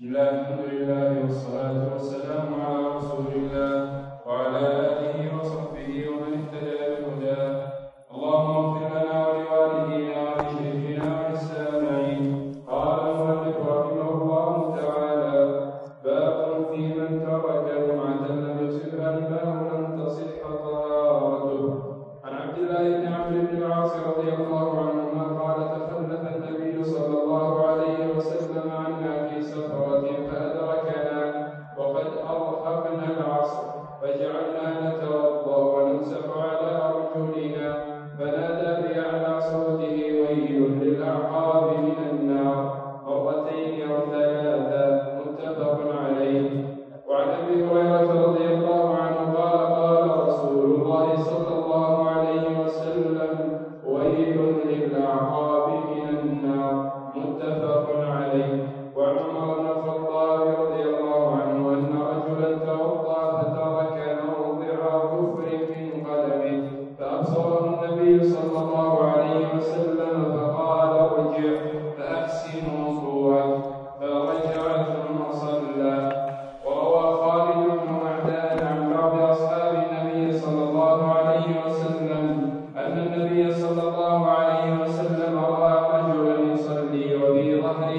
بسم الله الحمد لله والصلاة والسلام على رسول الله وعلى آله وصحبه ومن اهتدى بهداه. اللهم اغفر لنا ولوالدينا ولشيخنا وللسامعين. قال المؤلف رحمه الله تعالى: باب في من ترك جمعة لم يصبها الماء لم تصح طهارته. عن عبد الله بن عمرو بن العاص رضي الله عنهما قال: تخلف النبي صلى الله عليه وسلم عنا في سفرة فأدركنا وقد أرهقنا العصر، فجعلنا نتوضأ ونمسح على أرجلنا، فنادى بأعلى صوته: ويل للأعقاب من النار، مرتين أو ثلاثا، متفق عليه. وعن أبي هريرة رضي الله عنه قال: قال رسول الله صلى الله عليه وسلم: ويل للأعقاب من النار، متفق عليه. وعن عمر بن الخطاب رضي الله عنه أن رجلا توضأ فترك موضع كفر من قدمه، فأبصره النبي صلى الله عليه وسلم فقال: ارجع فأحسن وضوءك، فرجع ثم صلى. وروى خالد بن معدان عن بعض أصحاب النبي صلى الله عليه وسلم أن النبي صلى الله عليه وسلم رأى رجلا يصلي وفي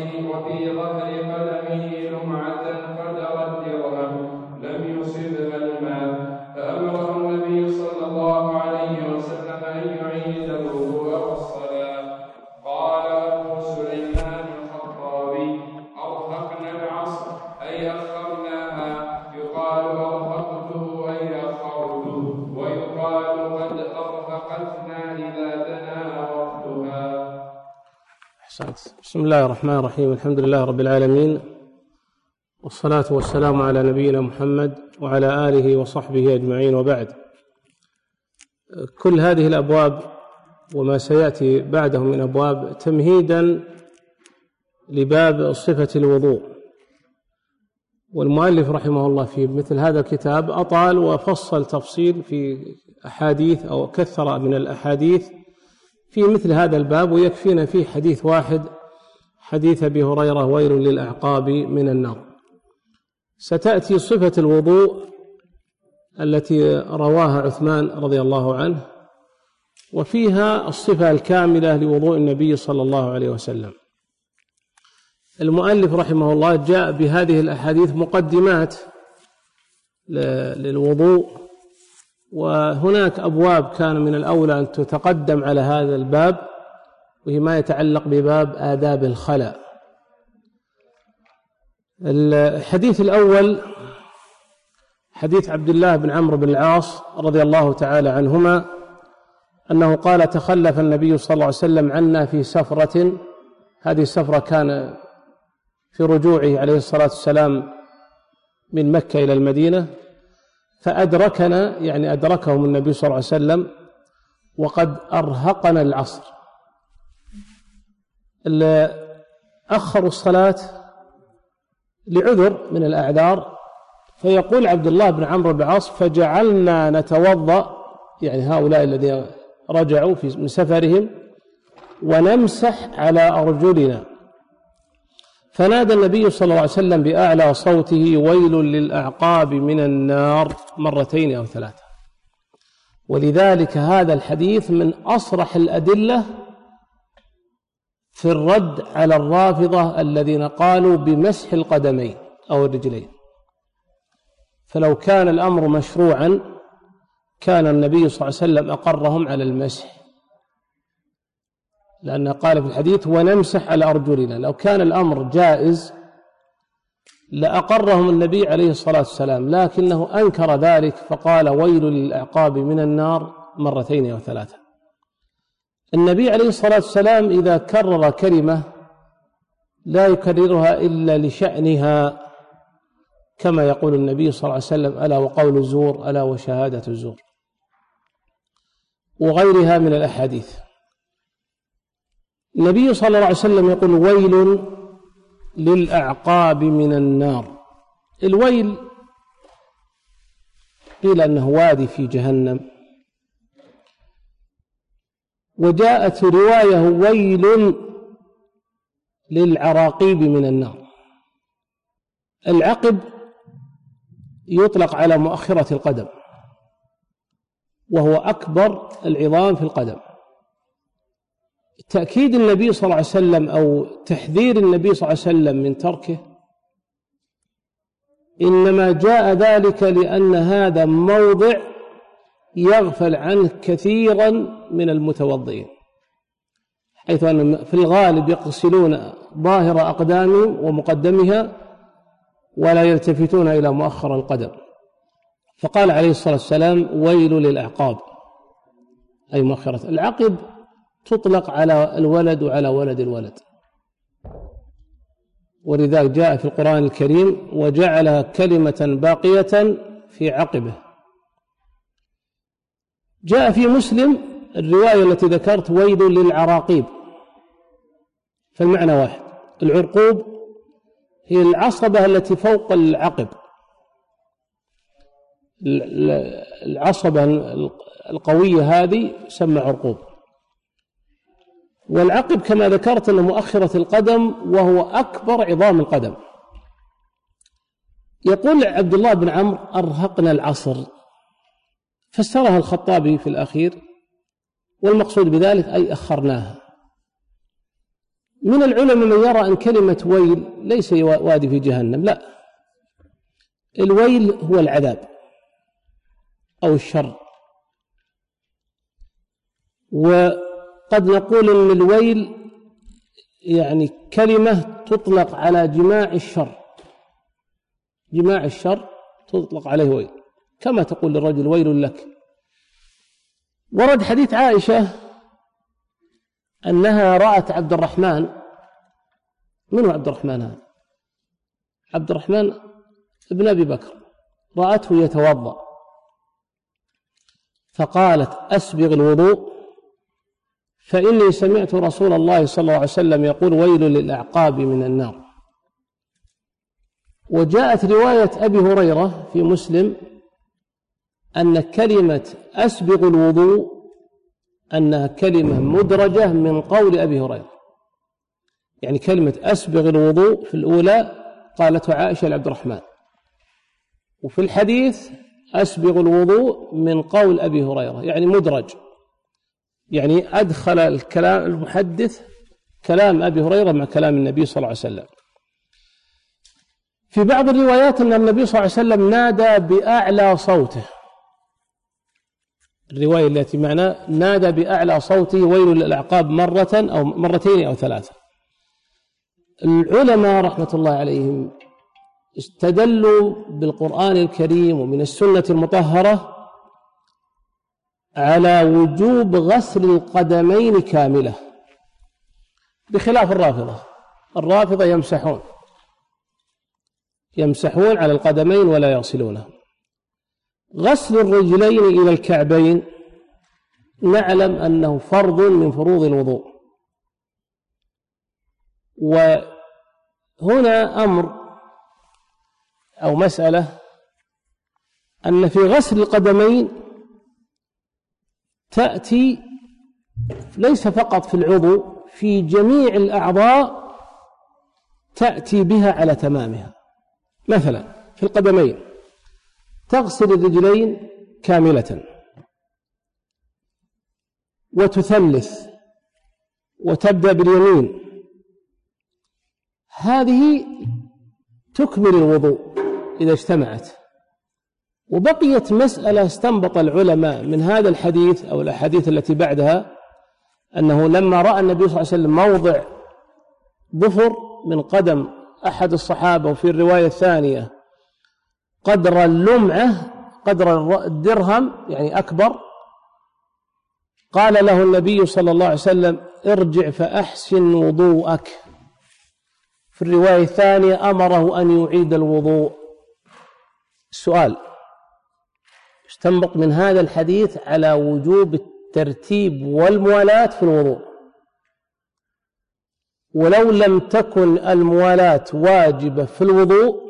ظهر قدمه لمعة قدر الدرهم لم يصبها الماء، فأمره النبي صلى الله عليه وسلم أن يعيد الوضوء والصلاة. قال أبو سليمان الخطابي: أرهقنا العصر أي أخرناها، يقال أرهقته أي أخرته، ويقال قد أرهقتنا إذا دنا وقتها. أحسنت. بسم الله الرحمن الرحيم. الحمد لله رب العالمين، والصلاة والسلام على نبينا محمد وعلى آله وصحبه أجمعين، وبعد. كل هذه الأبواب وما سيأتي بعده من أبواب تمهيدا لباب صفة الوضوء. والمؤلف رحمه الله في مثل هذا الكتاب أطال وفصل تفصيل في أحاديث أو كثر من الأحاديث في مثل هذا الباب، ويكفينا فيه حديث واحد، حديث أبي هريرة: ويل للأعقاب من النار. ستأتي صفة الوضوء التي رواها عثمان رضي الله عنه، وفيها الصفة الكاملة لوضوء النبي صلى الله عليه وسلم. المؤلف رحمه الله جاء بهذه الأحاديث مقدمات للوضوء، وهناك أبواب كان من الأولى أن تتقدم على هذا الباب، وهي ما يتعلق بباب آداب الخلاء. الحديث الأول حديث عبد الله بن عمرو بن العاص رضي الله تعالى عنهما أنه قال: تخلف النبي صلى الله عليه وسلم عنا في سفرة. هذه السفرة كان في رجوعه عليه الصلاة والسلام من مكة إلى المدينة، فأدركنا، يعني أدركهم النبي صلى الله عليه وسلم وقد أرهقنا العصر. أخروا الصلاة لعذر من الأعذار، فيقول عبد الله بن عمرو بن العاص: فجعلنا نتوضأ، يعني هؤلاء الذين رجعوا من سفرهم، ونمسح على أرجلنا، فنادى النبي صلى الله عليه وسلم بأعلى صوته: ويل للأعقاب من النار، مرتين أو ثلاثة. ولذلك هذا الحديث من أصرح الأدلة في الرد على الرافضة الذين قالوا بمسح القدمين أو الرجلين. فلو كان الأمر مشروعا كان النبي صلى الله عليه وسلم أقرهم على المسح، لأنه قال في الحديث: ونمسح على أرجلنا. لو كان الأمر جائز لأقرهم النبي عليه الصلاة والسلام، لكنه أنكر ذلك فقال: ويل للأعقاب من النار، مرتين أو ثلاثة. النبي عليه الصلاة والسلام إذا كرر كلمة لا يكررها إلا لشأنها، كما يقول النبي صلى الله عليه وسلم: ألا وقول الزور، ألا وشهادة الزور، وغيرها من الأحاديث. النبي صلى الله عليه وسلم يقول: ويل للأعقاب من النار. الويل قيل أنه وادي في جهنم، وجاءت رواية: ويل للعراقيب من النار. العقب يطلق على مؤخرة القدم، وهو أكبر العظام في القدم. تأكيد النبي صلى الله عليه وسلم أو تحذير النبي صلى الله عليه وسلم من تركه إنما جاء ذلك لأن هذا موضع يغفل عنه كثيرا من المتوضئين، حيث أن في الغالب يغسلون ظاهر أقدامهم ومقدمها ولا يلتفتون إلى مؤخر القدم. فقال عليه الصلاة والسلام: ويل للأعقاب، أي مؤخرة. العقب تطلق على الولد وعلى ولد الولد، ولذلك جاء في القرآن الكريم: وجعلها كلمة باقية في عقبه. جاء في مسلم الرواية التي ذكرت: ويل للعراقيب، فالمعنى واحد. العرقوب هي العصبة التي فوق العقب، العصبة القوية هذه تسمى عرقوب. والعقب كما ذكرت أنه مؤخرة القدم، وهو أكبر عظام القدم. يقول عبد الله بن عمرو: أرهقنا العصر، فسرها الخطابي في الأخير، والمقصود بذلك أي أخرناها. من العلماء من يرى أن كلمة ويل ليس وادي في جهنم، لا، الويل هو العذاب أو الشر. وقد نقول أن الويل يعني كلمة تطلق على جماع الشر، جماع الشر تطلق عليه ويل، كما تقول للرجل: ويل لك. ورد حديث عائشة أنها رأت عبد الرحمن. من هو عبد الرحمن هذا؟ عبد الرحمن ابن أبي بكر. رأته يتوضأ فقالت: أسبغ الوضوء فإني سمعت رسول الله صلى الله عليه وسلم يقول: ويل للأعقاب من النار. وجاءت رواية أبي هريرة في مسلم أن كلمة أسبغ الوضوء أنها كلمة مدرجة من قول أبي هريرة، يعني كلمة أسبغ الوضوء في الأولى قالته عائشة لعبد الرحمن، وفي الحديث أسبغ الوضوء من قول أبي هريرة، يعني مدرج، يعني أدخل الكلام المحدث كلام أبي هريرة مع كلام النبي صلى الله عليه وسلم. في بعض الروايات أن النبي صلى الله عليه وسلم نادى بأعلى صوته، الرواية التي معناه نادى بأعلى صوته: ويل للأعقاب، مرة أو مرتين أو ثلاثة. العلماء رحمة الله عليهم استدلوا بالقرآن الكريم ومن السنة المطهرة على وجوب غسل القدمين كاملة، بخلاف الرافضة. الرافضة يمسحون على القدمين ولا يغسلونه. غسل الرجلين إلى الكعبين نعلم أنه فرض من فروض الوضوء. وهنا أمر أو مسألة أن في غسل القدمين تأتي ليس فقط في العضو، في جميع الأعضاء تأتي بها على تمامها. مثلا في القدمين تغسل الرجلين كاملة وتثلث وتبدأ باليمين، هذه تكمل الوضوء إذا اجتمعت. وبقيت مسألة استنبط العلماء من هذا الحديث أو الأحاديث التي بعدها، أنه لما رأى النبي صلى الله عليه وسلم موضع ظفر من قدم أحد الصحابة، وفي الرواية الثانية قدر اللمعة، قدر الدرهم يعني أكبر، قال له النبي صلى الله عليه وسلم: ارجع فأحسن وضوءك. في الرواية الثانية أمره أن يعيد الوضوء. السؤال: استنبط من هذا الحديث على وجوب الترتيب والموالاة في الوضوء، ولو لم تكن الموالاة واجبة في الوضوء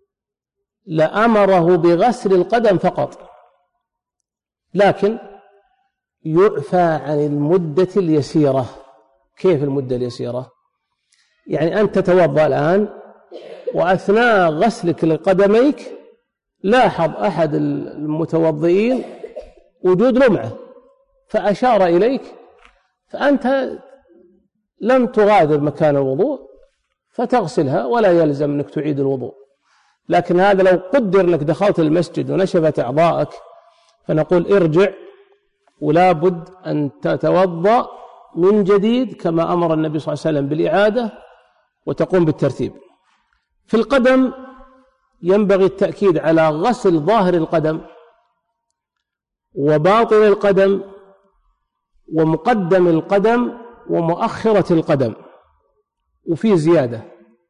لأمره بغسل القدم فقط، لكن يعفى عن المدة اليسيرة. كيف المدة اليسيرة؟ يعني أنت تتوضأ الآن وأثناء غسلك لقدميك لاحظ أحد المتوضئين وجود لمعة فأشار إليك، فأنت لم تغادر مكان الوضوء فتغسلها ولا يلزم أنك تعيد الوضوء. لكن هذا لو قدر أنك دخلت المسجد ونشفت أعضائك فنقول ارجع ولا بد أن تتوضأ من جديد كما أمر النبي صلى الله عليه وسلم بالإعادة وتقوم بالترتيب. في القدم ينبغي التأكيد على غسل ظاهر القدم وباطن القدم ومقدم القدم ومؤخرة القدم، وفي زيادة،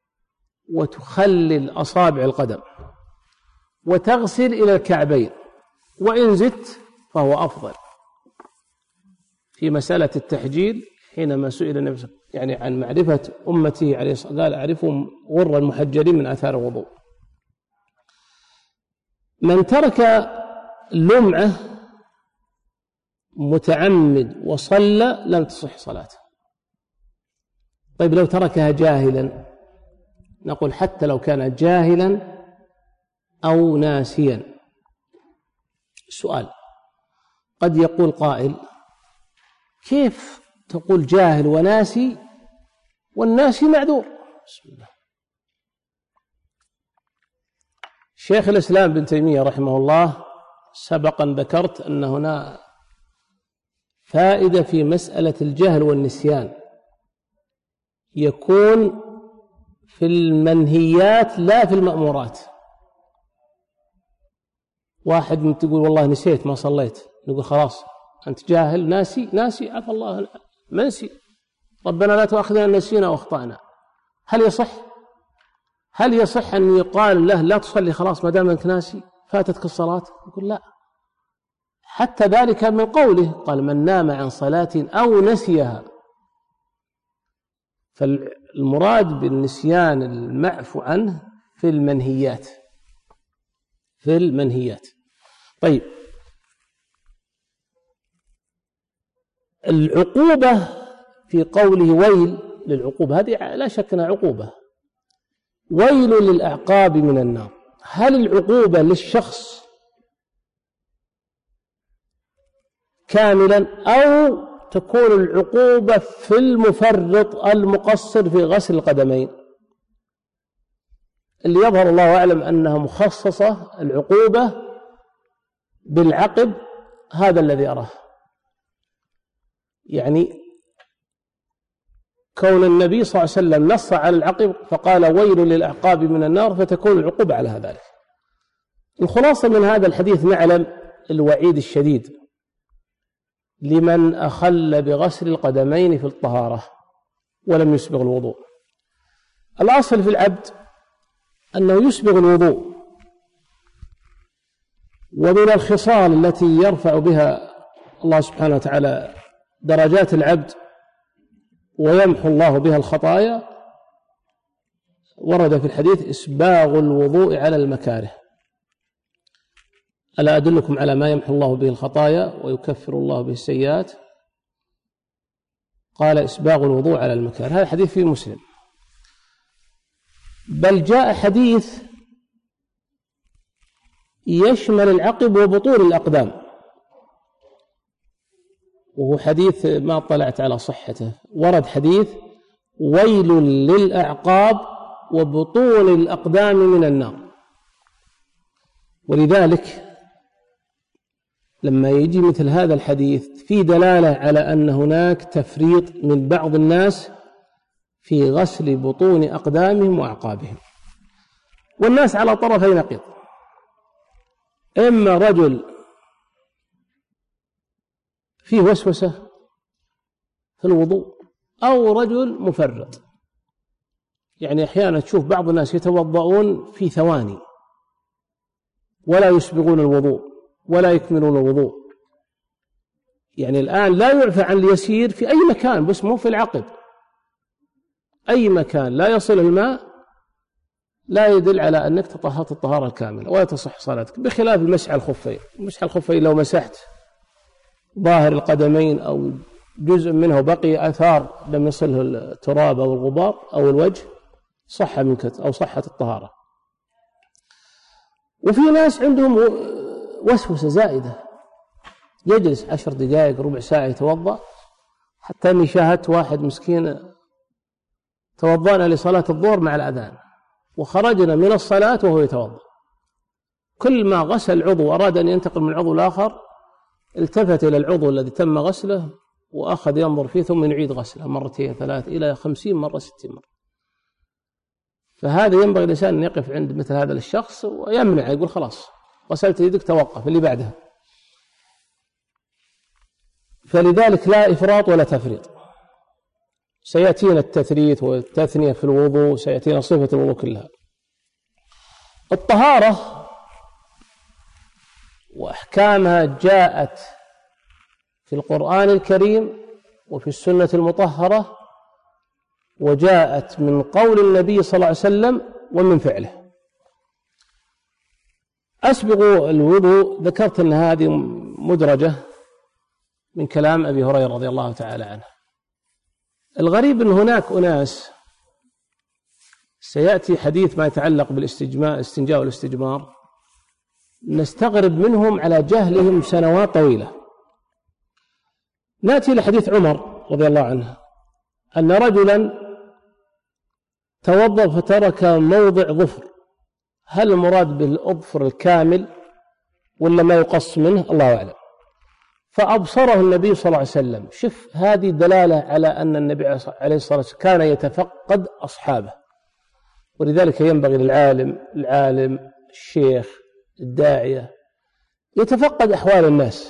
وتخلل أصابع القدم وتغسل إلى الكعبين، وإن زدت فهو أفضل. في مسألة التحجيل حينما سئل النبي يعني عن معرفة أمته عليه الصلاة والسلام قال أعرفهم غر المحجلين من آثار الوضوء. من ترك لمعة متعمد وصلى لم تصح صلاته. طيب لو تركها جاهلا؟ نقول حتى لو كان جاهلا أو ناسيا. سؤال: قد يقول قائل كيف تقول جاهل وناسي والناسي معذور؟ بسم الله. شيخ الإسلام ابن تيمية رحمه الله سبقا ذكرت أن هنا فائدة في مسألة الجهل والنسيان يكون في المنهيات لا في المأمورات. واحد من تقول والله نسيت ما صليت، نقول خلاص أنت جاهل ناسي عفى الله منسي، ربنا لا تؤاخذنا إن نسينا وأخطأنا. هل يصح أن يقال له لا تصلي خلاص ما دام أنك ناسي فاتتك الصلاة؟ يقول لا، حتى ذلك من قوله قال من نام عن صلاة أو نسيها. فالمراد بالنسيان المعفو عنه في المنهيات. طيب العقوبة في قوله ويل للعقوبة، هذه لا شك أنها عقوبة. ويل للأعقاب من النار، هل العقوبة للشخص كاملا أو تكون العقوبة في المفرط المقصر في غسل القدمين؟ اللي يظهر الله أعلم أنها مخصصة العقوبة بالعقب، هذا الذي أراه. يعني كون النبي صلى الله عليه وسلم نص على العقب فقال ويل للأعقاب من النار، فتكون العقوبة على ذلك. الخلاصة من هذا الحديث نعلم الوعيد الشديد لمن أخل بغسل القدمين في الطهارة ولم يسبغ الوضوء. الأصل في العبد أنه يسبغ الوضوء، ومن الخصال التي يرفع بها الله سبحانه وتعالى درجات العبد ويمحو الله بها الخطايا ورد في الحديث إسباغ الوضوء على المكاره. ألا أدلكم على ما يمحو الله به الخطايا ويكفر الله به السيئات؟ قال إسباغ الوضوء على المكاره. هذا حديث في مسلم. بل جاء حديث يشمل العقب وبطون الأقدام، وهو حديث ما اطلعت على صحته. ورد حديث ويل للأعقاب وبطون الأقدام من النار. ولذلك لما يجي مثل هذا الحديث في دلالة على أن هناك تفريط من بعض الناس في غسل بطون أقدامهم وأعقابهم. والناس على طرفي نقيض، إما رجل فيه وسوسة في الوضوء أو رجل مفرط. يعني أحيانا تشوف بعض الناس يتوضؤون في ثواني ولا يسبغون الوضوء ولا يكملون الوضوء. يعني الآن لا يعفى عن اليسير في أي مكان، بس مو في العقب، أي مكان لا يصل الماء لا يدل على أنك تطهرت الطهارة الكاملة ولا تصح صلاتك، بخلاف المسح على الخفين. المسح على الخفين لو مسحت ظاهر القدمين أو جزء منه بقي أثار لم يصله التراب أو الغبار أو الوجه صح منك أو صحت الطهارة. وفي ناس عندهم وسوسة زائدة، يجلس 10 دقائق ربع ساعة يتوضأ، حتى أني شاهدت واحد مسكين توضأنا لصلاة الظهر مع الأذان وخرجنا من الصلاة وهو يتوضأ، كل ما غسل عضو أراد أن ينتقل من عضو الآخر التفت إلى العضو الذي تم غسله وأخذ ينظر فيه ثم يعيد غسله 2 3 إلى 50 مرة 60 مرة. فهذا ينبغي الإنسان أن يقف عند مثل هذا الشخص ويمنع، يقول خلاص غسلت يدك توقف اللي بعدها. فلذلك لا إفراط ولا تفريط. سيأتينا التثريث والتثنية في الوضوء، سيأتينا صفة الوضوء كلها. الطهارة وأحكامها جاءت في القرآن الكريم وفي السنة المطهرة، وجاءت من قول النبي صلى الله عليه وسلم ومن فعله. أسبغ الوضوء ذكرت أن هذه مدرجة من كلام أبي هريرة رضي الله تعالى عنه. الغريب أن هناك أناس سيأتي حديث ما يتعلق بالاستنجاء والاستجمار نستغرب منهم على جهلهم سنوات طويلة. نأتي لحديث عمر رضي الله عنه أن رجلا توضأ فترك موضع ظفر، هل المراد بالأظفر الكامل ولا ما يقص منه؟ الله أعلم. فأبصره النبي صلى الله عليه وسلم. شف هذه دلالة على أن النبي عليه الصلاة والسلام كان يتفقد أصحابه، ولذلك ينبغي للعالم الشيخ الداعية يتفقد أحوال الناس.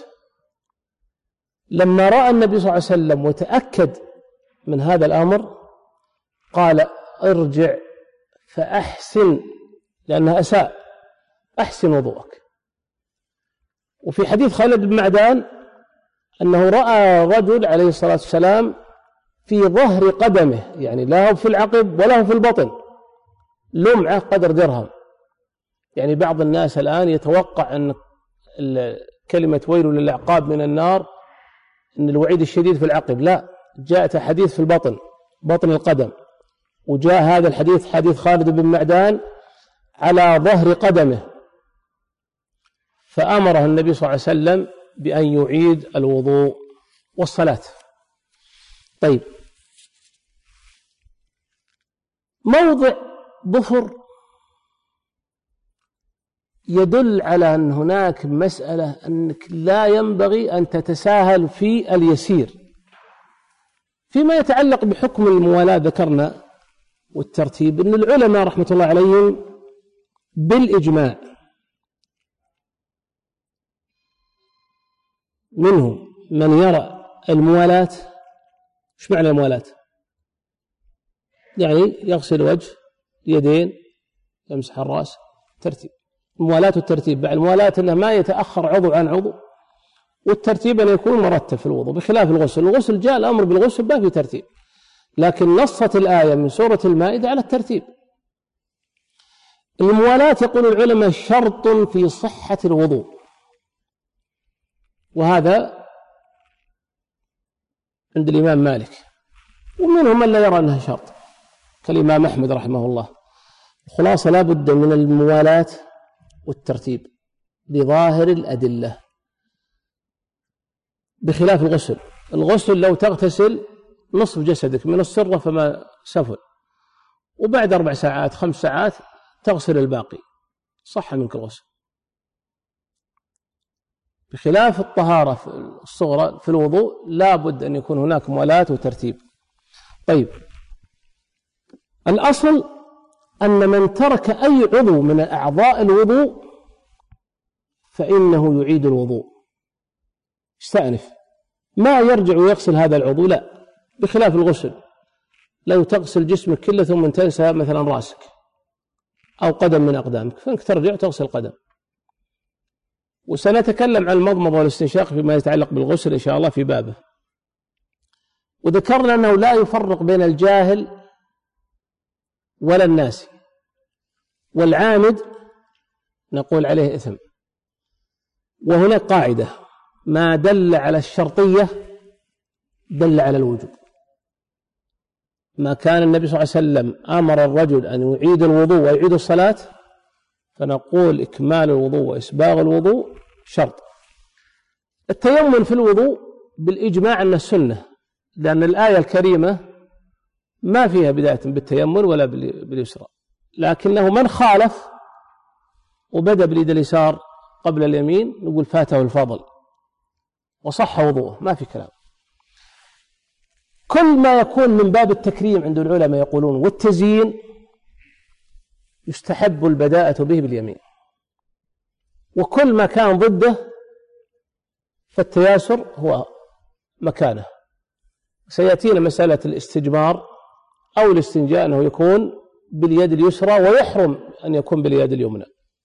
لما رأى النبي صلى الله عليه وسلم وتأكد من هذا الأمر قال ارجع فأحسن، لأنها أساء، أحسن وضوءك. وفي حديث خالد بن معدان أنه رأى رجل عليه الصلاة والسلام في ظهر قدمه، يعني لا هو في العقب ولا هو في البطن، لمعة قدر درهم. يعني بعض الناس الآن يتوقع أن كلمة ويل للأعقاب من النار أن الوعيد الشديد في العقب، لا، جاءت حديث في البطن، بطن القدم، وجاء هذا الحديث حديث خالد بن معدان على ظهر قدمه، فأمره النبي صلى الله عليه وسلم بأن يعيد الوضوء والصلاة. طيب، موضع ظفر يدل على أن هناك مسألة أنك لا ينبغي أن تتساهل في اليسير. فيما يتعلق بحكم الموالاة ذكرنا والترتيب أن العلماء رحمة الله عليهم بالإجماع منهم من يرى الموالاة. إيش معنى الموالاة؟ يعني يغسل الوجه، يدين، يمسح الرأس، ترتيب. الموالاة والترتيب. بعد الموالاة أنه ما يتأخر عضو عن عضو، والترتيب أن يكون مرتب في الوضوء، بخلاف الغسل. الغسل جاء الأمر بالغسل ما في ترتيب، لكن نصت الآية من سورة المائدة على الترتيب. الموالاة يقول العلماء شرط في صحة الوضوء، وهذا عند الإمام مالك، ومنهم من لا يرى أنها شرط كالإمام أحمد رحمه الله. الخلاصة لا بد من الموالاة والترتيب بظاهر الأدلة، بخلاف الغسل. الغسل لو تغتسل نصف جسدك من السرة فما سفل، وبعد 4 ساعات 5 ساعات تغسل الباقي، صح منك الغسل. بخلاف الطهارة الصغرى في الوضوء لا بد أن يكون هناك موالاة وترتيب. طيب، الأصل أن من ترك أي عضو من أعضاء الوضوء فإنه يعيد الوضوء، استأنف، ما يرجع ويغسل هذا العضو، لا. بخلاف الغسل، لو تغسل جسمك كله ثم تنسى مثلا رأسك أو قدم من أقدامك، فإنك ترجع تغسل قدم. وسنتكلم عن المضمضة والاستنشاق فيما يتعلق بالغسل إن شاء الله في بابه. وذكرنا أنه لا يفرق بين الجاهل ولا الناسي، والعامد نقول عليه إثم. وهناك قاعدة: ما دل على الشرطية دل على الوجوب. ما كان النبي صلى الله عليه وسلم أمر الرجل أن يعيد الوضوء ويعيد الصلاة، فنقول إكمال الوضوء وإسباغ الوضوء شرط. التيمم في الوضوء بالإجماع أن السنة، لأن الآية الكريمة ما فيها بداية بالتيمم ولا باليسرى، لكنه من خالف وبدأ باليد اليسار قبل اليمين نقول فاته الفضل وصح وضوءه، ما في كلام. كل ما يكون من باب التكريم عند العلماء يقولون والتزيين يستحب البداءة به باليمين، وكل ما كان ضده فالتياسر هو مكانه. سيأتينا مسألة الاستجمار أو الاستنجاء أنه يكون باليد اليسرى ويحرم أن يكون باليد اليمنى.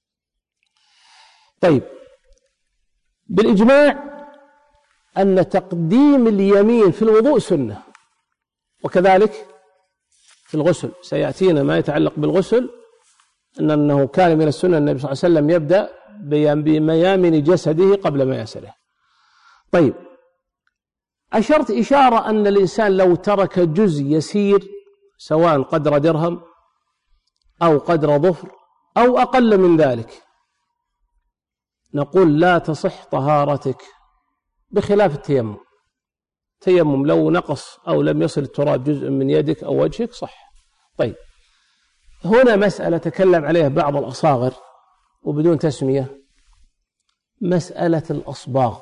طيب، بالإجماع أن تقديم اليمين في الوضوء سنة، وكذلك في الغسل سيأتينا ما يتعلق بالغسل أنه كان من السنة النبي صلى الله عليه وسلم يبدأ بميامن جسده قبل مياسره. طيب، أشرت إشارة أن الإنسان لو ترك جزء يسير سواء قدر درهم أو قدر ظفر أو أقل من ذلك نقول لا تصح طهارتك، بخلاف التيمم. التيمم لو نقص أو لم يصل التراب جزء من يدك أو وجهك صح. طيب، هنا مسألة تكلم عليها بعض الأصاغر وبدون تسمية، مسألة الأصباغ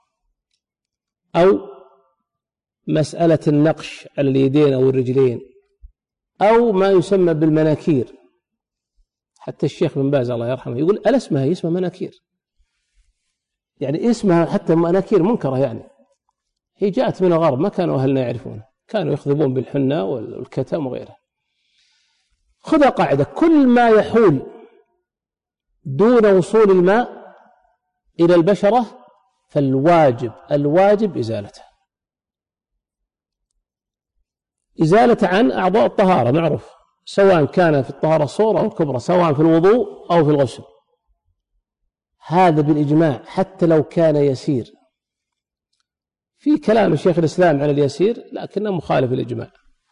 أو مسألة النقش على اليدين أو الرجلين أو ما يسمى بالمناكير. حتى الشيخ بن باز الله يرحمه يقول ألا اسمها هي اسمها مناكير، يعني اسمها حتى مناكير منكرة، يعني هي جاءت من الغرب، ما كانوا أهلنا يعرفونها، كانوا يخضبون بالحنة والكتم وغيره. خذ قاعدة: كل ما يحول دون وصول الماء إلى البشرة فالواجب إزالته. إزالة عن أعضاء الطهارة معروف، سواء كان في الطهارة الصغرى أو الكبرى، سواء في الوضوء أو في الغسل، هذا بالإجماع حتى لو كان يسير. في كلام الشيخ الإسلام على اليسير لكنه مخالف الإجماع.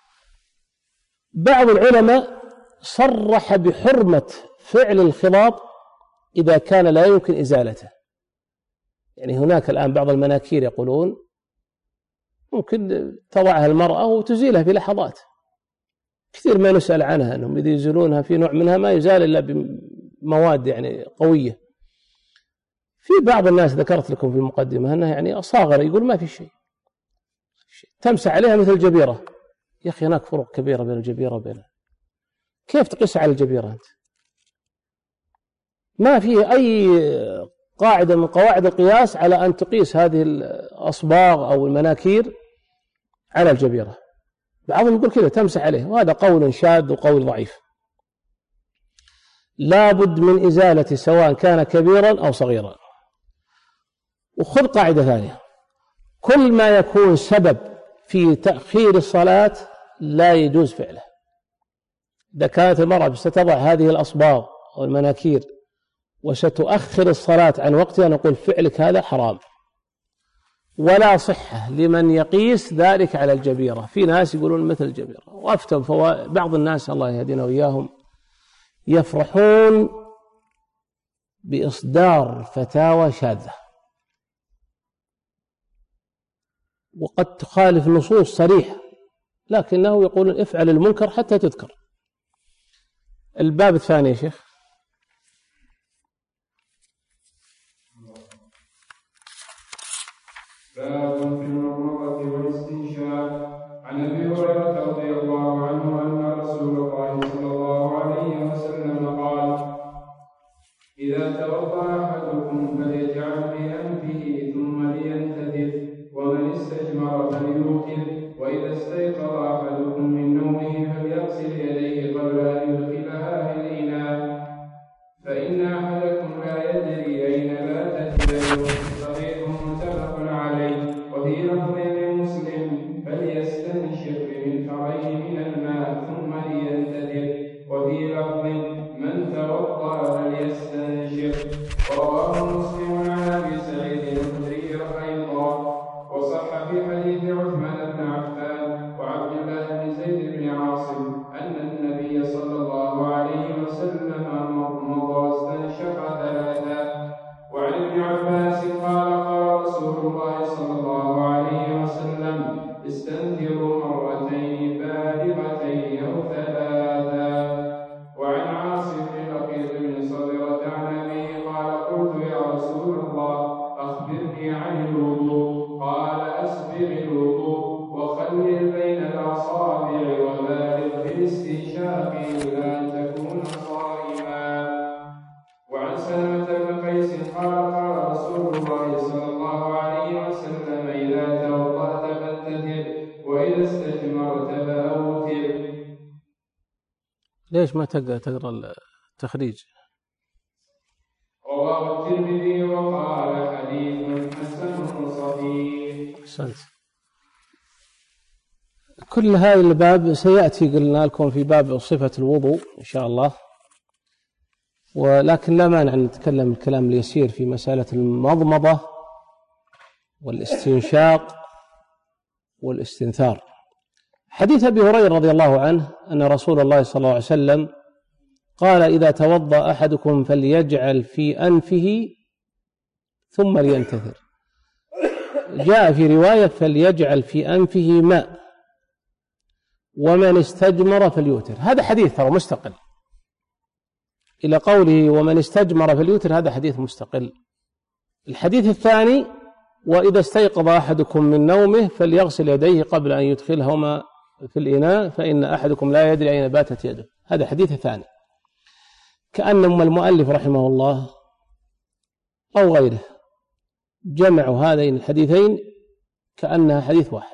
بعض العلماء صرح بحرمة فعل الخضاب إذا كان لا يمكن إزالته. يعني هناك الآن بعض المناكير يقولون ممكن تضعها المرأة وتزيلها في لحظات، كثير ما نسأل عنها أنهم إذا يزيلونها في نوع منها ما يزال إلا بمواد يعني قوية. في بعض الناس ذكرت لكم في المقدمة أنها يعني أصاغر يقول ما في شيء، تمسح عليها مثل الجبيرة. يا أخي هناك فروق كبيرة بين الجبيرة وبين، كيف تقيس على الجبيرة أنت؟ ما فيه أي قاعدة من قواعد القياس على أن تقيس هذه الأصباغ أو المناكير على الجبيرة. بعضهم يقول كذا تمسح عليه، وهذا قول شاذ وقول ضعيف. لا بد من إزالة سواء كان كبيرا أو صغيرا. وخذ قاعدة ثانية: كل ما يكون سبب في تأخير الصلاة لا يجوز فعله. إذا كانت المرأة ستضع هذه الأصباغ أو المناكير وستؤخر الصلاة عن وقتها نقول فعلك هذا حرام، ولا صحة لمن يقيس ذلك على الجبيرة. في ناس يقولون مثل الجبيرة، وأفتوا بعض الناس الله يهدينا وإياهم يفرحون بإصدار فتاوى شاذة وقد تخالف نصوص صريحة، لكنه يقول افعل المنكر حتى تذكر. الباب الثاني يا شيخ. باب في المضمضة والاستنشاق. عن أبي هريرة رضي الله عنه أن رسول الله صلى الله عليه وسلم قال: إذا توضأ أحدكم فليجعل في أنفه ثم لينتدب، ومن استجمر فليوتر، وإذا استيقظ أحدكم من نومه فليغسل يديه قبل أن يدخلها في الإناء، فإن أحدكم لا يدري أين باتت يده. صحيح متفق عليه. وفي لفظ لمسلم: فليستنشق بمنفعيه من الماء ثم لينتدب. وفي لفظ: من توضأ فليستنشق. رواه مسلم عن أبي سعيد الخدري أيضا. وصح في حديث عثمان بن عفان وعبد الله بن زيد بن ليش ما تقرأ التخريج؟ رواه الترمذي وقال حديث حسن صحيح. أحسنت. كل هذا الباب سيأتي قلنا لكم في باب صفة الوضوء إن شاء الله، ولكن لا مانع أن نتكلم الكلام اليسير في مسألة المضمضة والاستنشاق والاستنثار. حديث أبي هريرة رضي الله عنه أن رسول الله صلى الله عليه وسلم قال: إذا توضأ أحدكم فليجعل في أنفه ثم لينتثر. جاء في رواية: فليجعل في أنفه ماء، ومن استجمر فليوتر. هذا حديث ترى مستقل، إلى قوله ومن استجمر فليوتر، هذا حديث مستقل. الحديث الثاني: وإذا استيقظ أحدكم من نومه فليغسل يديه قبل أن يدخلهما في الإناء فإن أحدكم لا يدري أين باتت يده. هذا حديث ثاني. كأن المؤلف رحمه الله أو غيره جمعوا هذين الحديثين كأنها حديث واحد.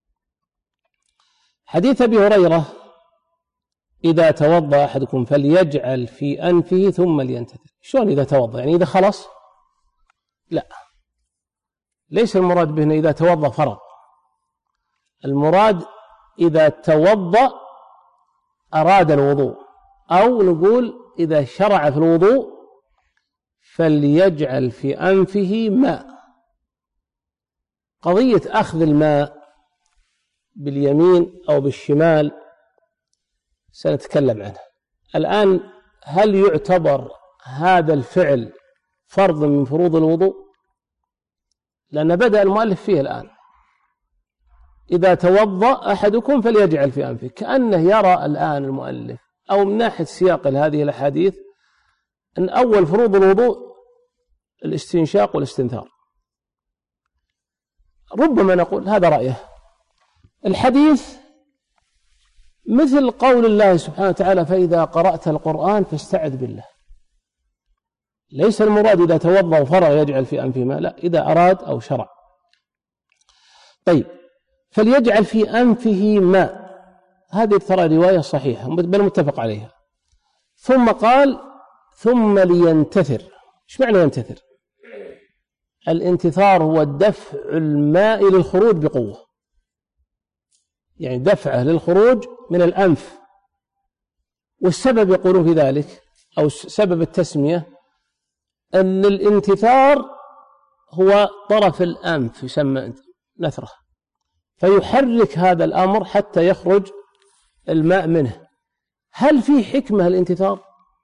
حديث أبي هريرة: إذا توضأ أحدكم فليجعل في أنفه ثم لينتثر. شلون إذا توضأ؟ يعني إذا خلص؟ لا، ليس المراد به إذا توضأ فرض، المراد إذا توضأ أراد الوضوء، أو نقول إذا شرع في الوضوء فليجعل في أنفه ماء. قضية أخذ الماء باليمين أو بالشمال سنتكلم عنها الآن. هل يعتبر هذا الفعل فرض من فروض الوضوء؟ لأن بدأ المؤلف فيه الآن: إذا توضأ أحدكم فليجعل في أنفه، كأنه يرى الآن المؤلف أو من ناحية سياق هذه الأحاديث أن أول فروض الوضوء الاستنشاق والاستنثار. ربما نقول هذا رأيه. الحديث مثل قول الله سبحانه وتعالى: فإذا قرأت القرآن فاستعذ بالله. ليس المراد إذا توضأ وفرغ يجعل في أنفه ماء، لا، إذا أراد أو شرع. طيب، فليجعل في أنفه ماء، هذه ترى رواية صحيحة بل متفق عليها. ثم قال: ثم لينتثر. ايش معنى ينتثر؟ الانتثار هو دفع الماء للخروج بقوة، يعني دفعه للخروج من الأنف. والسبب يقولون في ذلك أو سبب التسمية أن الانتثار هو طرف الأنف يسمى نثرة، فيحرك هذا الأمر حتى يخرج الماء منه. هل في حكمة الانتثار؟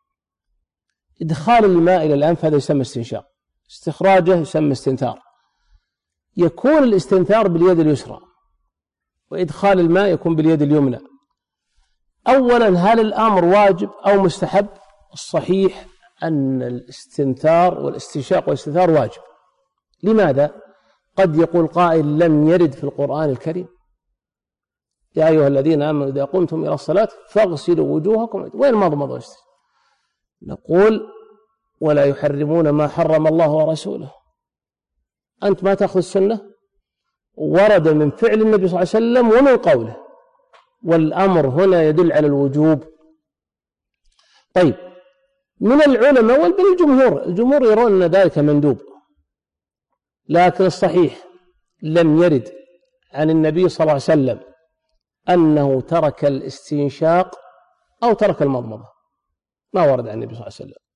إدخال الماء إلى الأنف هذا يسمى استنشاق، استخراجه يسمى استنثار. يكون الاستنثار باليد اليسرى، وإدخال الماء يكون باليد اليمنى. أولا، هل الأمر واجب أو مستحب؟ الصحيح أن الاستنثار والاستنشاق والاستنثار واجب. لماذا؟ قد يقول قائل: لم يرد في القرآن الكريم يا أيها الذين آمنوا إذا قمتم إلى الصلاة فاغسلوا وجوهكم. وين مضمضة واستنشاق؟ نقول: ولا يحرمون ما حرم الله ورسوله. أنت ما تأخذ السنة؟ ورد من فعل النبي صلى الله عليه وسلم ومن قوله، والأمر هنا يدل على الوجوب. طيب، من العلماء وبل الجمهور يرون أن ذلك مندوب، لكن الصحيح لم يرد عن النبي صلى الله عليه وسلم أنه ترك الاستنشاق أو ترك المضمضة، ما ورد عن النبي صلى الله عليه وسلم.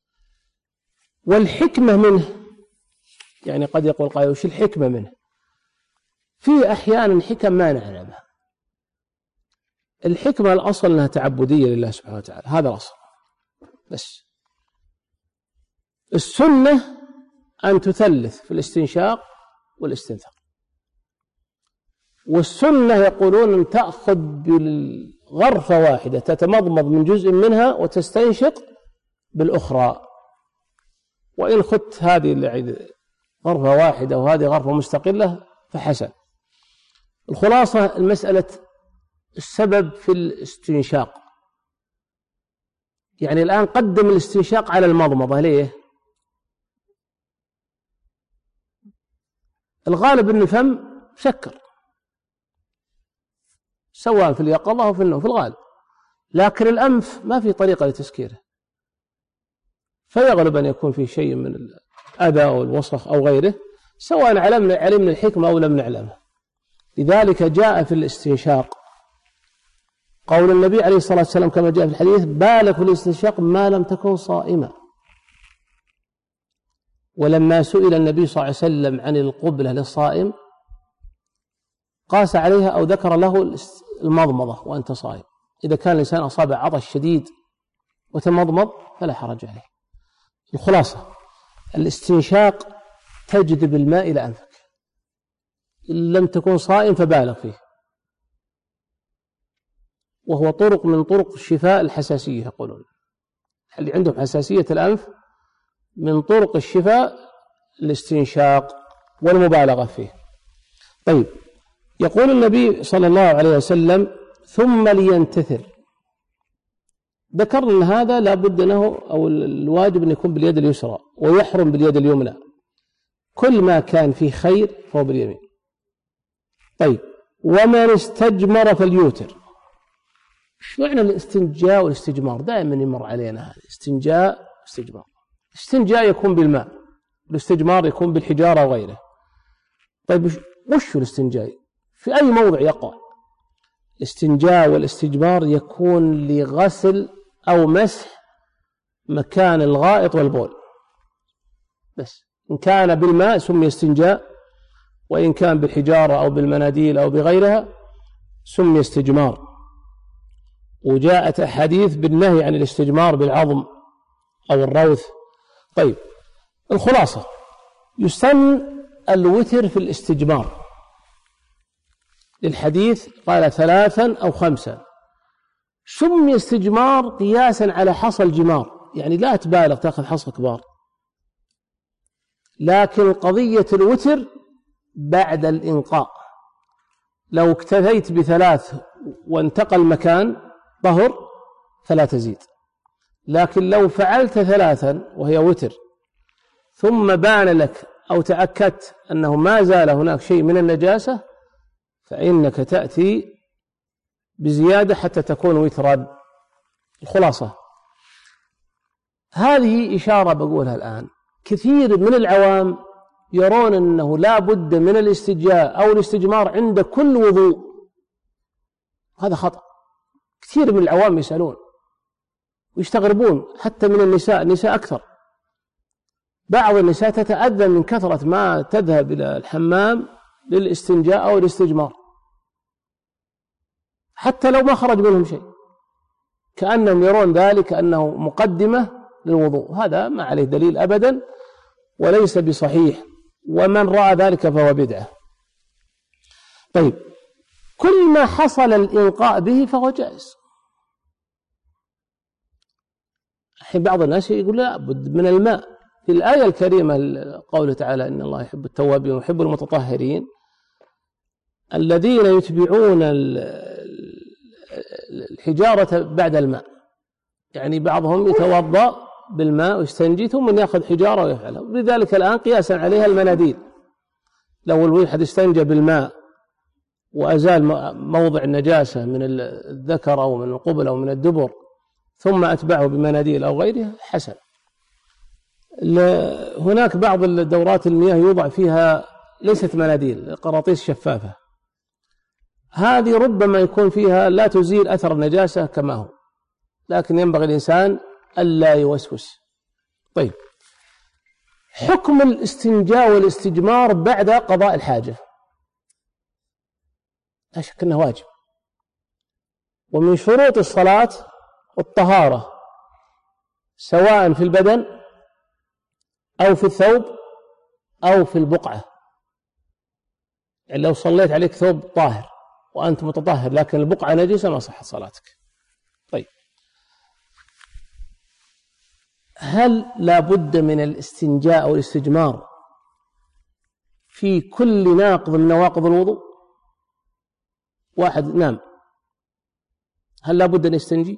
والحكمة منه، يعني قد يقول قائل: وش الحكمة منه؟ في أحيانا حكم ما نعلمها. الحكمة الأصل أنها تعبدية لله سبحانه وتعالى، هذا الأصل بس. السنة أن تثلث في الاستنشاق والاستنثار، والسنة يقولون أن تأخذ بالغرفة واحدة، تتمضمض من جزء منها وتستنشق بالأخرى. وإن خدت هذه غرفة واحدة وهذه غرفة مستقلة فحسن. الخلاصة المسألة السبب في الاستنشاق، يعني الآن قدم الاستنشاق على المضمضة. ليه؟ الغالب أن الفم سكر، سواء في اليقظة أو في النوم، في الغالب لكن الأنف ما في طريقة لتسكيره، فيغلب أن يكون فيه شيء من الأذى أو الوسخ أو غيره، سواء علمنا الحكمة أو لم نعلمه. لذلك جاء في الاستنشاق قول النبي عليه الصلاة والسلام كما جاء في الحديث: بالغ في الاستنشاق ما لم تكن صائما. ولما سئل النبي صلى الله عليه وسلم عن القبلة للصائم قاس عليها أو ذكر له المضمضة وأنت صائم، إذا كان الإنسان أصابه عطش شديد وتمضمض فلا حرج عليه. الخلاصة: الاستنشاق تجذب الماء إلى أنفك، إن لم تكن صائم فبالغ فيه، وهو طرق من طرق الشفاء الحساسية. يقولون اللي عندهم حساسية الأنف من طرق الشفاء الاستنشاق والمبالغة فيه. طيب، يقول النبي صلى الله عليه وسلم: ثم لينتثر. ذكرنا أن هذا لا بد أنه أو الواجب أن يكون باليد اليسرى ويحرم باليد اليمنى، كل ما كان فيه خير فهو باليمين. طيب، ومن استجمر فليوتر. ايش معنى الاستنجاء والاستجمار؟ دائما يمر علينا هذا استنجاء واستجمار. الاستنجاء يكون بالماء، والاستجمار يكون بالحجارة وغيره. طيب، وش الاستنجاء؟ في أي موضع يقع؟ الاستنجاء والاستجمار يكون لغسل أو مسح مكان الغائط والبول بس. إن كان بالماء سمي استنجاء، وإن كان بالحجارة أو بالمناديل أو بغيرها سمي استجمار. وجاءت أحاديث بالنهي عن الاستجمار بالعظم أو الروث. طيب، الخلاصة: يسن الوتر في الاستجمار للحديث قال 3 أو 5. سمي استجمار قياسا على حصى الجمار، يعني لا تبالغ تأخذ حصى كبار، لكن قضية الوتر بعد الإنقاء. لو اكتفيت ب3 وانتقل مكان طهر فلا تزيد، لكن لو فعلت 3 وهي وتر ثم بان لك أو تأكدت أنه ما زال هناك شيء من النجاسة فإنك تأتي بزيادة حتى تكون وترا. الخلاصة: هذه إشارة بقولها الآن. كثير من العوام يرون أنه لا بد من الاستجاء أو الاستجمار عند كل وضوء، هذا خطأ. كثير من العوام يسألون ويستغربون، حتى من النساء أكثر. بعض النساء تتأذى من كثرة ما تذهب إلى الحمام للاستنجاء أو الاستجمار، حتى لو ما خرج منهم شيء، كأنهم يرون ذلك أنه مقدمة للوضوء. هذا ما عليه دليل أبدا وليس بصحيح، ومن رأى ذلك فهو بدعة. طيب، كل ما حصل الإنقاء به فهو جائز. الحين بعض الناس يقول لا بد من الماء. في الآية الكريمة قوله تعالى: إن الله يحب التوابين ويحب المتطهرين الذين يتبعون الحجارة بعد الماء، يعني بعضهم يتوضأ بالماء ويستنجي ثم يأخذ حجارة ويفعلها. لذلك الآن قياسا عليها المناديل، لو الواحد استنجى بالماء وأزال موضع النجاسة من الذكر أو من القبل أو من الدبر ثم أتبعه بمناديل أو غيرها حسن. هناك بعض الدورات المياه يوضع فيها ليست مناديل، قراطيس شفافة، هذه ربما يكون فيها لا تزيل أثر النجاسة كما هو، لكن ينبغي الإنسان ألا يوسوس. طيب، حكم الاستنجاء والاستجمار بعد قضاء الحاجة لا شك أنه واجب، ومن شروط الصلاة الطهارة سواء في البدن أو في الثوب أو في البقعة. يعني لو صليت عليك ثوب طاهر وأنت متطهر لكن البقعة نجسة ما صحت صلاتك. طيب، هل لا بد من الاستنجاء أو الاستجمار في كل ناقض من نواقض الوضوء؟ واحد نام، هل لا بد أن يستنجي؟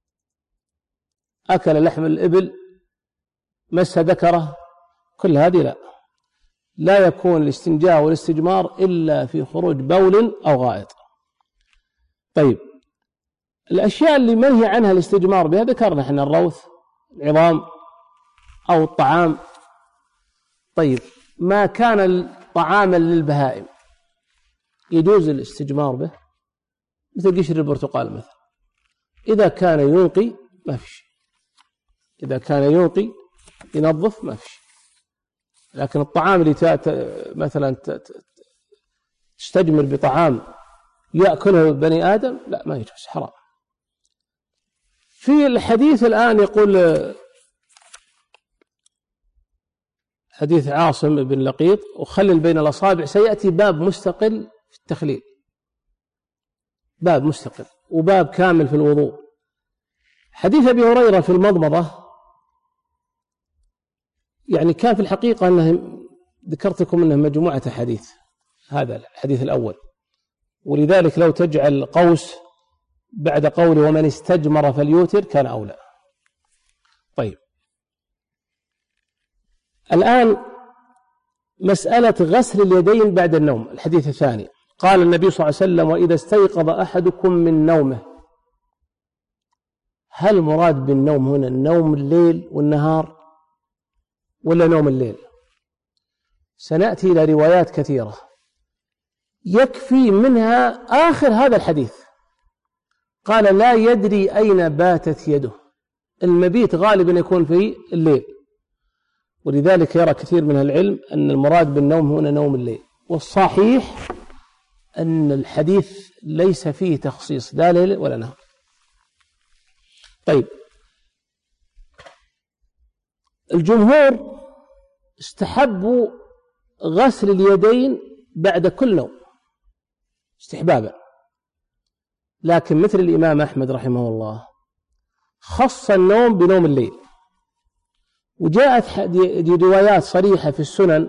أكل لحم الإبل، مس ذكره، كل هذه لا يكون الاستنجاء والاستجمار إلا في خروج بول أو غائط. طيب، الأشياء اللي منهي عنها الاستجمار بها ذكرنا احنا الروث، العظام أو الطعام. طيب ما كان طعاما للبهائم يجوز الاستجمار به، مثل قشر البرتقال مثلا، إذا كان ينقي ما في شيء، إذا كان ينقي ينظف ما في شيء. لكن الطعام اللي مثلا تستجمر بطعام يأكله بني آدم لا، ما يجوز، حرام. في الحديث الآن يقول حديث عاصم بن لقيط: وخلل بين الأصابع. سيأتي باب مستقل في التخليل، باب مستقل وباب كامل في الوضوء. حديث أبي هريرة في المضمضة يعني كان في الحقيقة أنه ذكرت لكم أنه مجموعة أحاديث، هذا الحديث الأول، ولذلك لو تجعل قوس بعد قوله ومن استجمر فليوتر كان أولى. طيب الآن مسألة غسل اليدين بعد النوم. الحديث الثاني قال النبي صلى الله عليه وسلم: وإذا استيقظ أحدكم من نومه. هل مراد بالنوم هنا نوم الليل والنهار ولا نوم الليل؟ سنأتي إلى روايات كثيرة يكفي منها آخر هذا الحديث، قال: لا يدري أين باتت يده. المبيت غالبا يكون في الليل، ولذلك يرى كثير من العلم أن المراد بالنوم هنا نوم الليل. والصحيح أن الحديث ليس فيه تخصيص لا ليل ولا نهار. طيب الجمهور استحبوا غسل اليدين بعد كل نوم استحبابا، لكن مثل الإمام أحمد رحمه الله خص النوم بنوم الليل. وجاءت روايات صريحة في السنن: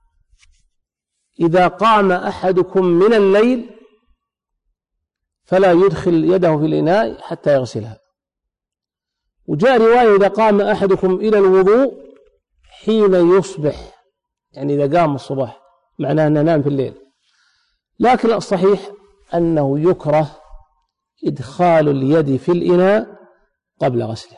إذا قام أحدكم من الليل فلا يدخل يده في الإناء حتى يغسلها. وجاء رواية: إذا قام أحدكم إلى الوضوء حين يصبح، يعني إذا قام الصباح، معناه أنه نام في الليل. لكن الصحيح أنه يكره إدخال اليد في الإناء قبل غسلها،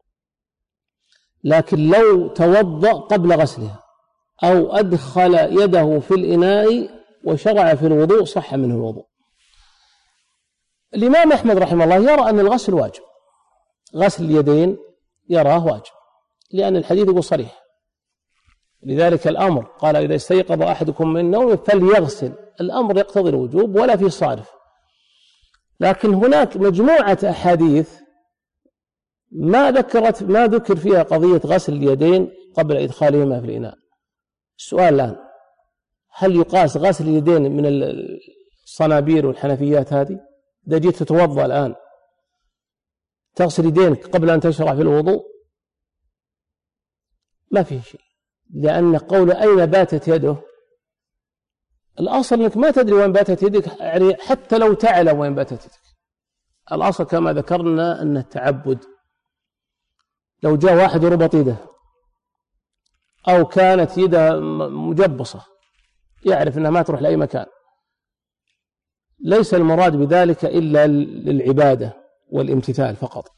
لكن لو توضأ قبل غسلها أو أدخل يده في الإناء وشرع في الوضوء صح منه الوضوء. الإمام أحمد رحمه الله يرى أن الغسل واجب، غسل اليدين يراه واجب، لأن الحديث يقول صريح. لذلك الأمر قال: إذا استيقظ أحدكم من النوم فليغسل. الأمر يقتضي الوجوب ولا في صارف. لكن هناك مجموعة أحاديث ما ذكر فيها قضية غسل اليدين قبل إدخالهما في الإناء. السؤال الآن: هل يقاس غسل اليدين من الصنابير والحنفيات هذه؟ إذا جيت تتوضأ الآن تغسل يدينك قبل أن تشرع في الوضوء؟ ما فيه شيء، لأن قول أين باتت يده، الأصل أنك ما تدري وين باتت يدك، يعني حتى لو تعلم وين باتت يدك. الأصل كما ذكرنا أن التعبد. لو جاء واحد وربط يده أو كانت يده مجبصة يعرف أنها ما تروح لأي مكان، ليس المراد بذلك إلا للعبادة والامتثال فقط.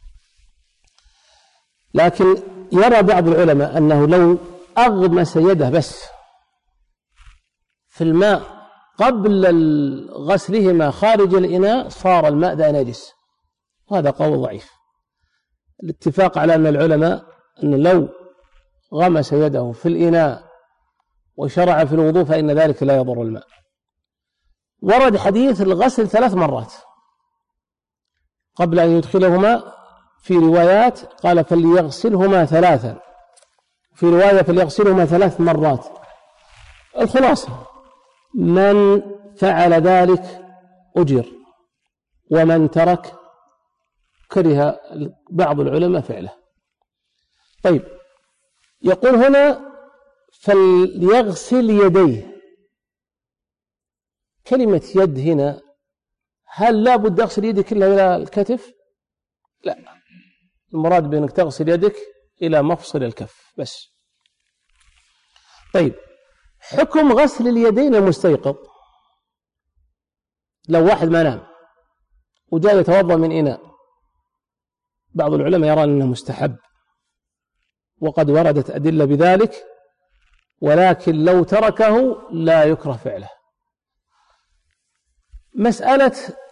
لكن يرى بعض العلماء أنه لو أغمس يده بس في الماء قبل غسلهما خارج الإناء صار الماء ذا نجس، وهذا قول ضعيف. الاتفاق على أن العلماء أن لو غمس يده في الإناء وشرع في الوضوء فإن ذلك لا يضر الماء. ورد حديث الغسل 3 مرات قبل أن يدخلهما، في روايات قال فليغسلهما 3، في رواية فليغسلهما 3 مرات. الخلاصة: من فعل ذلك أجر، ومن ترك كره بعض العلماء فعله. طيب يقول هنا فليغسل يديه. كلمة يد هنا هل لا بد أغسل يدي كلها إلى الكتف؟ لا، المراد بأنك تغسل يدك إلى مفصل الكف بس. طيب حكم غسل اليدين المستيقظ. لو واحد ما نام وجاء يتوضأ من إناء بعض العلماء يرى أنه مستحب، وقد وردت أدلة بذلك، ولكن لو تركه لا يكره فعله. مسألة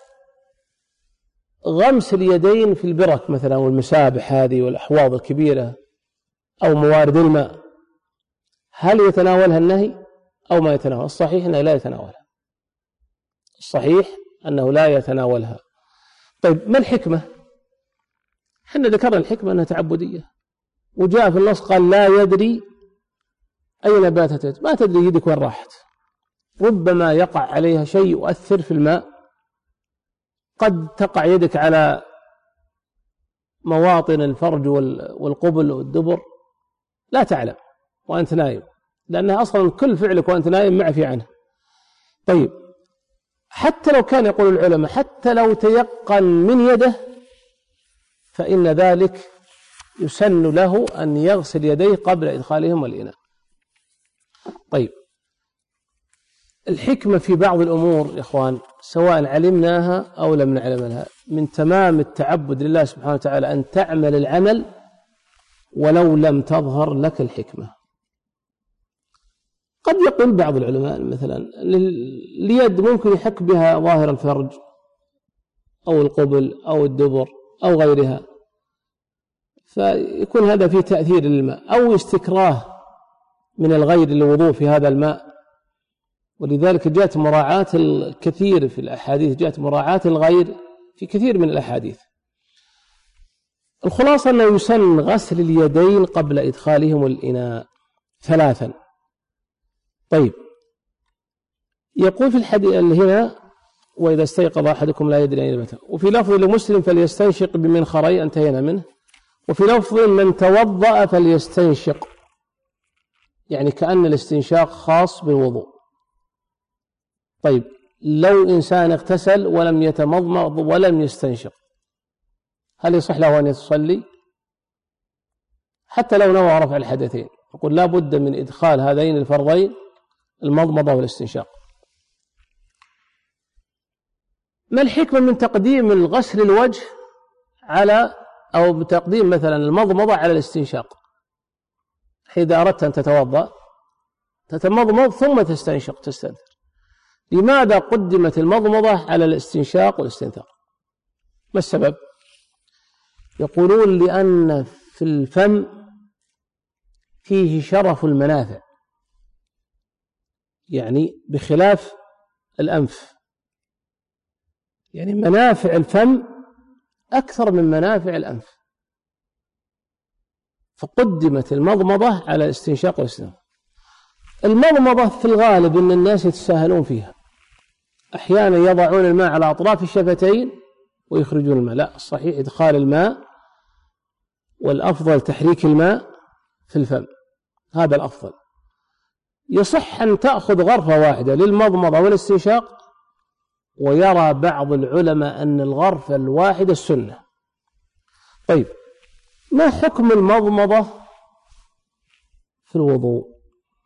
غمس اليدين في البرك مثلا والمسابح هذه والأحواض الكبيرة أو موارد الماء، هل يتناولها النهي أو ما يتناولها؟ الصحيح أنه لا يتناولها، الصحيح أنه لا يتناولها. طيب ما الحكمة؟ حنا ذكرنا الحكمة أنها تعبدية، وجاء في النص قال لا يدري أين باتت يدك، ما تدري يدك وين راحت، ربما يقع عليها شيء يؤثر في الماء، قد تقع يدك على مواطن الفرج والقبل والدبر لا تعلم وأنت نايم، لأنها أصلا كل فعلك وأنت نايم معفي عنه. طيب حتى لو كان يقول العلماء حتى لو تيقن من يده فإن ذلك يسن له أن يغسل يديه قبل إدخالهما الإناء. طيب الحكمة في بعض الأمور يا إخوان سواء علمناها أو لم نعلمها، من تمام التعبد لله سبحانه وتعالى أن تعمل العمل ولو لم تظهر لك الحكمة. قد يقول بعض العلماء مثلا اليد ممكن يحك بها ظاهر الفرج أو القبل أو الدبر أو غيرها، فيكون هذا فيه تأثير للماء أو استكراه من الغير للوضوء في هذا الماء، ولذلك جاءت مراعاة الكثير في الأحاديث، جاءت مراعاة الغير في كثير من الأحاديث. الخلاصة أنه يسن غسل اليدين قبل إدخالهم الإناء 3. طيب يقول في الحديث اللي هنا وإذا استيقظ أحدكم لا يدري أين بات، وفي لفظ لمسلم فليستنشق بمنخري انتهينا منه، وفي لفظ من توضأ فليستنشق، يعني كأن الاستنشاق خاص بالوضوء. طيب لو إنسان اغتسل ولم يتمضمض ولم يستنشق هل يصح له أن يصلي؟ حتى لو نوى رفع الحدثين، يقول لا بد من إدخال هذين الفرضين المضمضة والاستنشاق. ما الحكمة من تقديم الغسل الوجه على أو بتقديم مثلا المضمضة على الاستنشاق؟ إذا أردت أن تتوضأ تتمضمض ثم تستنشق تستنثر، لماذا قدمت المضمضة على الاستنشاق والاستنثار؟ ما السبب؟ يقولون لأن في الفم فيه شرف المنافع، يعني بخلاف الأنف، يعني منافع الفم أكثر من منافع الأنف، فقدمت المضمضة على الاستنشاق والاستنثار. المضمضة في الغالب أن الناس يتساهلون فيها، أحيانا يضعون الماء على أطراف الشفتين ويخرجون الماء، لا، الصحيح إدخال الماء، والأفضل تحريك الماء في الفم، هذا الأفضل. يصح أن تأخذ غرفة واحدة للمضمضة والاستنشاق، ويرى بعض العلماء أن الغرفة الواحدة السنة. طيب ما حكم المضمضة في الوضوء؟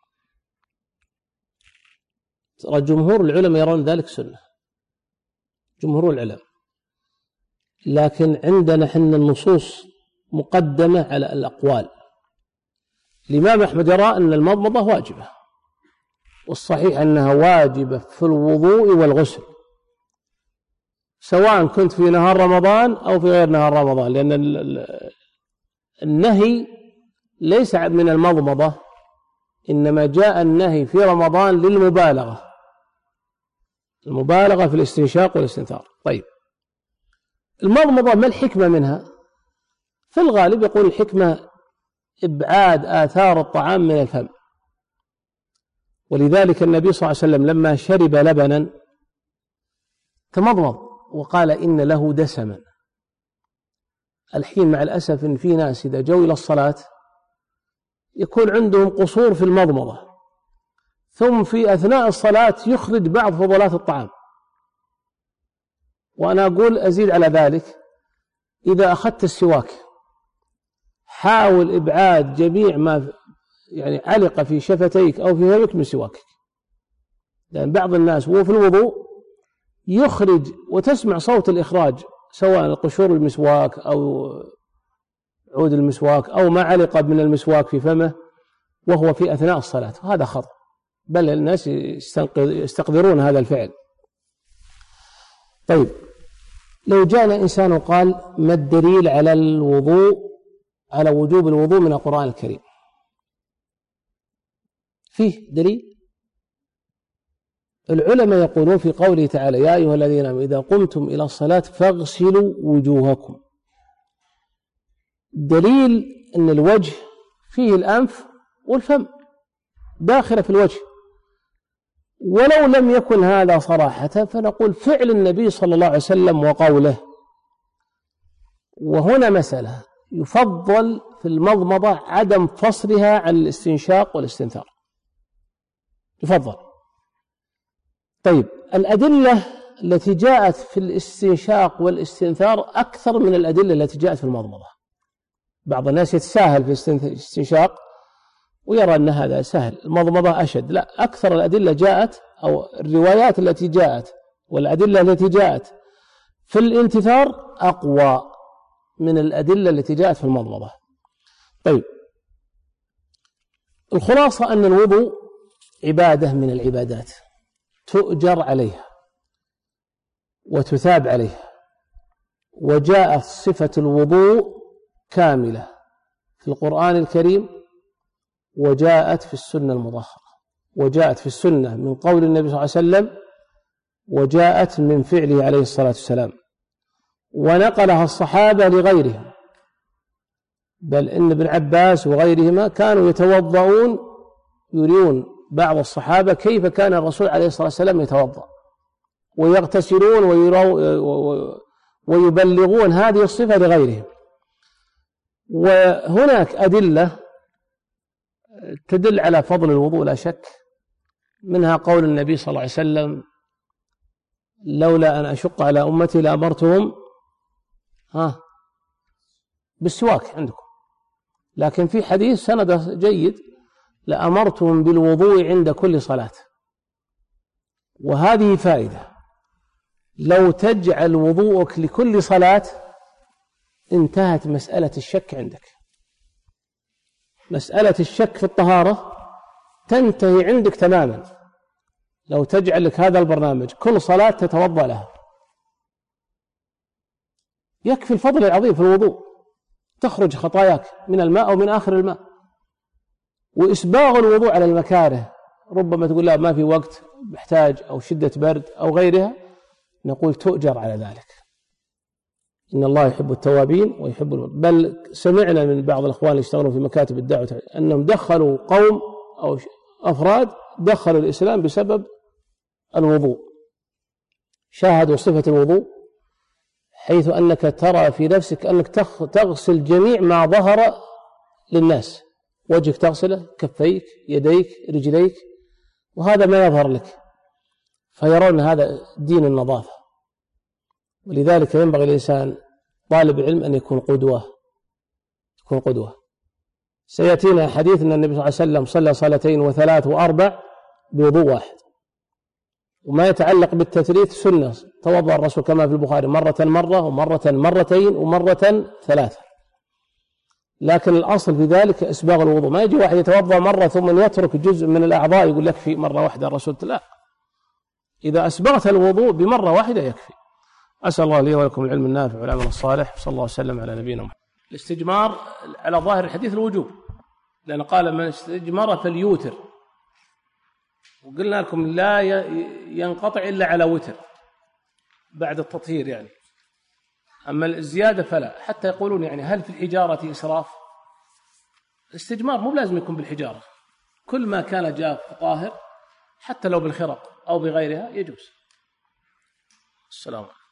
ترى جمهور العلماء يرون ذلك سنة، جمهور العلماء، لكن عندنا حنا النصوص مقدمة على الأقوال. الإمام أحمد يرى أن المضمضة واجبة، والصحيح أنها واجبة في الوضوء والغسل، سواء كنت في نهار رمضان أو في غير نهار رمضان، لأن النهي ليس من المضمضة، إنما جاء النهي في رمضان للمبالغة، المبالغة في الاستنشاق والاستنثار. طيب المضمضة ما الحكمة منها؟ في الغالب يقول الحكمة إبعاد آثار الطعام من الفم، ولذلك النبي صلى الله عليه وسلم لما شرب لبنا تمضمض وقال إن له دسما. الحين مع الأسف إن في ناس إذا جو إلى الصلاة يكون عندهم قصور في المضمضة، ثم في أثناء الصلاة يخرج بعض فضلات الطعام. وأنا أقول أزيد على ذلك، إذا أخذت السواك حاول إبعاد جميع ما يعني علق في شفتيك أو في فمك من سواكك، لأن بعض الناس وهو في الوضوء يخرج وتسمع صوت الإخراج، سواء قشور المسواك أو عود المسواك أو ما علق من المسواك في فمه وهو في أثناء الصلاة، هذا خطأ، بل الناس يستقذرون هذا الفعل. طيب، لو جاءنا إنسان وقال ما الدليل على الوضوء، على وجوب الوضوء من القرآن الكريم؟ فيه دليل. العلماء يقولون في قوله تعالى يا أيها الذين آمنوا إذا قمتم إلى الصلاة فاغسلوا وجوهكم، دليل أن الوجه فيه الأنف والفم داخل في الوجه، ولو لم يكن هذا صراحة فنقول فعل النبي صلى الله عليه وسلم وقوله. وهنا مسألة يفضل في المضمضة عدم فصلها عن الاستنشاق والاستنثار، يفضل. طيب، الأدلة التي جاءت في الاستنشاق والاستنثار أكثر من الأدلة التي جاءت في المضمضة. بعض الناس يتساهل في الاستنشاق ويرى أن هذا سهل، المضمضة أشد. لا، أكثر الأدلة جاءت، أو الروايات التي جاءت والأدلة التي جاءت في الانتثار أقوى من الأدلة التي جاءت في المضمضة. طيب، الخلاصة أن الوضوء عبادة من العبادات تؤجر عليها وتثاب عليها، وجاءت صفة الوضوء كاملة في القرآن الكريم، وجاءت في السنة المطهرة، وجاءت في السنة من قول النبي صلى الله عليه وسلم، وجاءت من فعله عليه الصلاة والسلام، ونقلها الصحابة لغيرهم، بل إن ابن عباس وغيرهما كانوا يتوضؤون، يرون بعض الصحابة كيف كان الرسول عليه الصلاة والسلام يتوضأ، ويغتسلون ويبلغون هذه الصفة لغيرهم. وهناك أدلة تدل على فضل الوضوء لا شك، منها قول النبي صلى الله عليه وسلم لولا أن أشق على أمتي لأمرتهم بالسواك عندكم، لكن في حديث سند جيد لأمرتهم بالوضوء عند كل صلاة. وهذه فائدة، لو تجعل وضوءك لكل صلاة انتهت مسألة الشك عندك، مسألة الشك في الطهارة تنتهي عندك تماما لو تجعل لك هذا البرنامج كل صلاة تتوضأ لها. يكفي الفضل العظيم في الوضوء، تخرج خطاياك من الماء أو من آخر الماء. وإسباغ الوضوء على المكاره، ربما تقول لا ما في وقت، محتاج أو شدة برد أو غيرها، نقول تؤجر على ذلك. إن الله يحب التوابين ويحب بل سمعنا من بعض الأخوان اللي يشتغلون في مكاتب الدعوة أنهم دخلوا قوم أو أفراد دخلوا الإسلام بسبب الوضوء، شاهدوا صفة الوضوء، حيث أنك ترى في نفسك أنك تغسل جميع ما ظهر للناس، وجهك تغسله، كفيك، يديك، رجليك، وهذا ما يظهر لك، فيرون هذا دين النظافة. ولذلك ينبغي الإنسان طالب العلم أن يكون قدوة. سيأتينا حديث أن النبي صلى الله عليه وسلم صلى صلاتين وثلاث وأربع بوضوء واحد. وما يتعلق بالتثليث سنة، توضأ الرسول كما في البخاري مرة ومرة مرتين ومرة ثلاثة، لكن الأصل في ذلك إسباغ الوضوء. ما يجي واحد يتوضأ مرة ثم يترك جزء من الأعضاء يقول لك في مرة واحدة الرسول، لا، إذا أسبغت الوضوء بمرة واحدة يكفي. أسأل الله لي ولكم العلم النافع والعمل الصالح، صلى الله وسلم على نبينا محمد. الاستجمار على ظاهر الحديث الوجوب، لأن قال من استجمر فليوتر، وقلنا لكم لا ينقطع إلا على وتر بعد التطهير يعني، أما الزيادة فلا. حتى يقولون يعني هل في الحجارة إسراف؟ الاستجمار مو لازم يكون بالحجارة، كل ما كان جاف طاهر حتى لو بالخرق أو بغيرها يجوز. السلام عليكم.